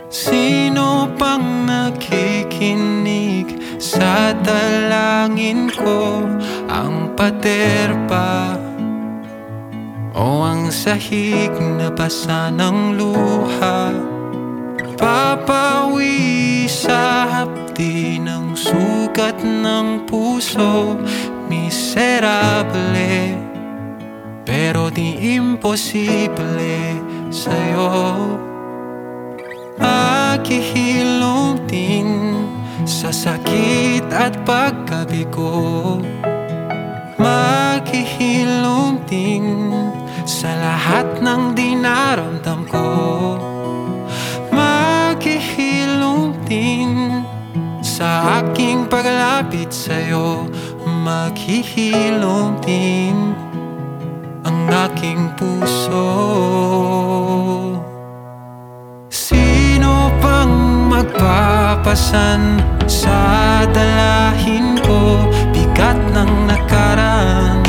Sino pang nakikinig sa dalangin ko? Ang pader ba o ang sahig na basa ng luha? Papawi sa hapdi ng sugat ng puso. Miserable, pero di imposible sa'yo. Maghihilom din sa sakit at pagkabigo. Maghihilom din sa lahat ng dinaramdam ko. Maghihilom din sa aking paglapit sa'yo. Maghihilom din ang aking puso. Sino pang magpapasan sa dalahin ko? Bigat ng nakaraan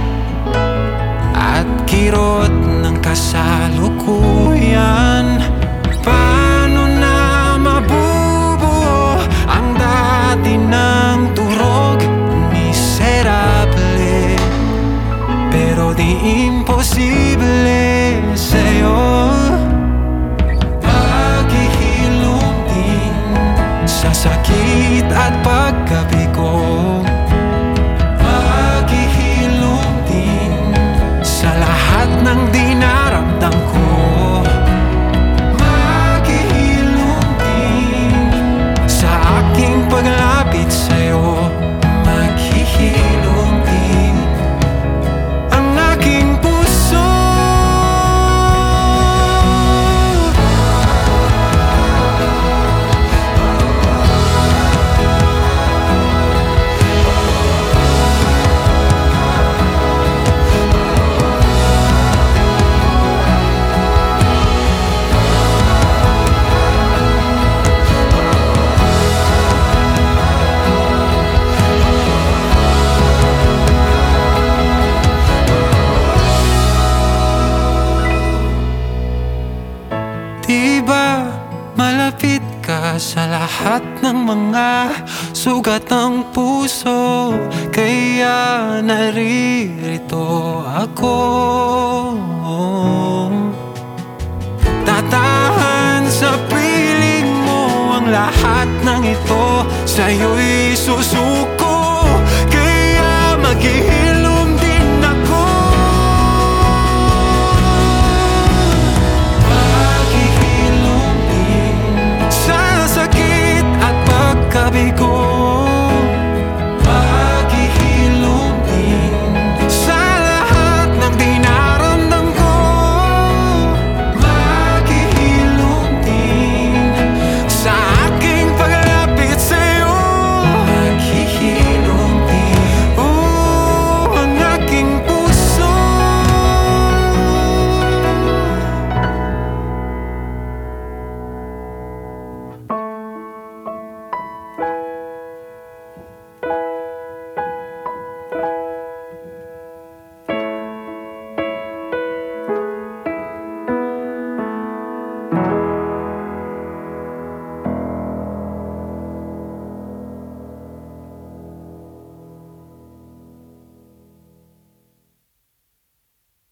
at kirot ng kasalukuyan. Paano na mabubuo ang dati ng turog? Miserable, pero di imposible sa'yo. Maghihilom din sa sakit at pagkabigo. Maghihilom din sa lahat ng dinaramdam ko. Maghihilom din sa aking paglapit sa'yo. Maghihilom din ang aking puso. Diba malapit ka sa lahat ng mga sugat ng puso? Kaya naririto ako. Tatahan sa piling mo ang lahat ng ito. Sa'yo'y susuko. Kaya maghihilom